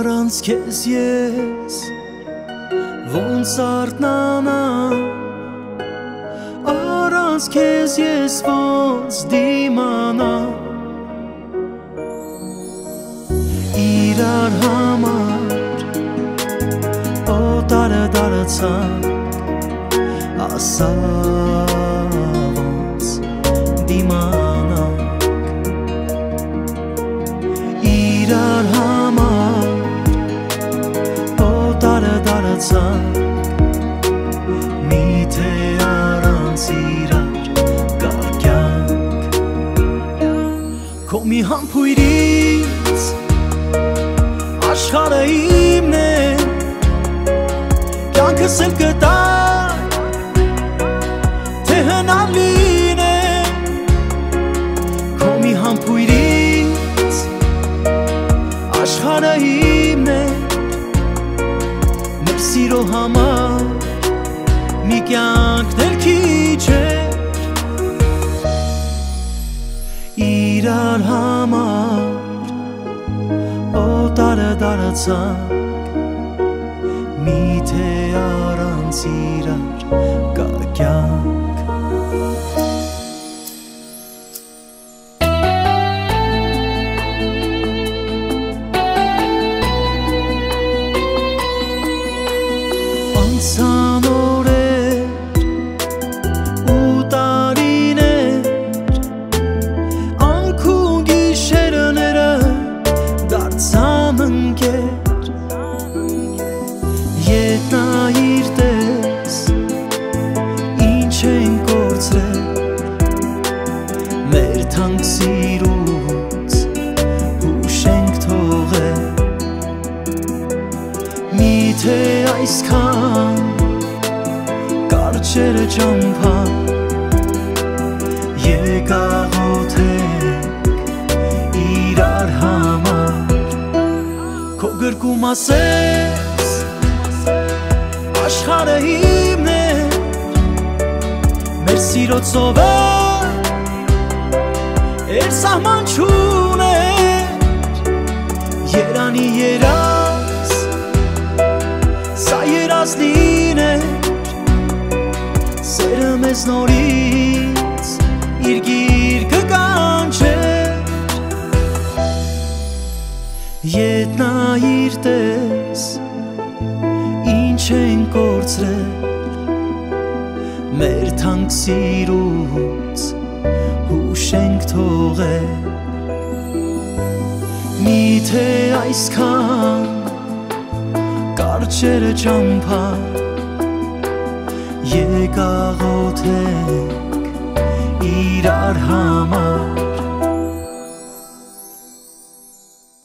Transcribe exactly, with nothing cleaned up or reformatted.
Առանց քեզ ես ոնց արթնանամ, առանց քեզ ես ոնց դիմանամ, իրար համար օտարը դարձանք, ասա ոնց դիմանանք, իրար համար օտարը դարձանք, միթե առանց իրար կա կյանք, քո մի համբույրից աշխարհը իմն է, կյանքս էլ կտար, թե հնար լինե, քո մի համբույրից աշխարհը իմն է, մեր սիրո համար մի կյանքն էլ քիչ է, իրար համար օտարը դարձանք, միթե առանց իրար կա կյանք, անցան օրեր ու տարիներ, անքուն գիշերները դարձան ընկեր, ետնայիր տես ինչ են կորցրել, մեր թանկ սիրուց հուշ ենք թողել, միթե այսքան կարճերը ճամփան եկաղոթենք իրար համար, քո գրկում ասես աշխարհը իմն է, մեր սիրո ծովը էր սահման չուներ, երանի երազ սա երազ լիներ, սերը մեզ նորից իր գիրկը կանչեր, ետնայիր տես ինչ են կորցրել, մեր թանկ սիրուց հուշ ենք թողել, միթե այսքան կարճերը ճամփան եկաղոթենք իրար համար,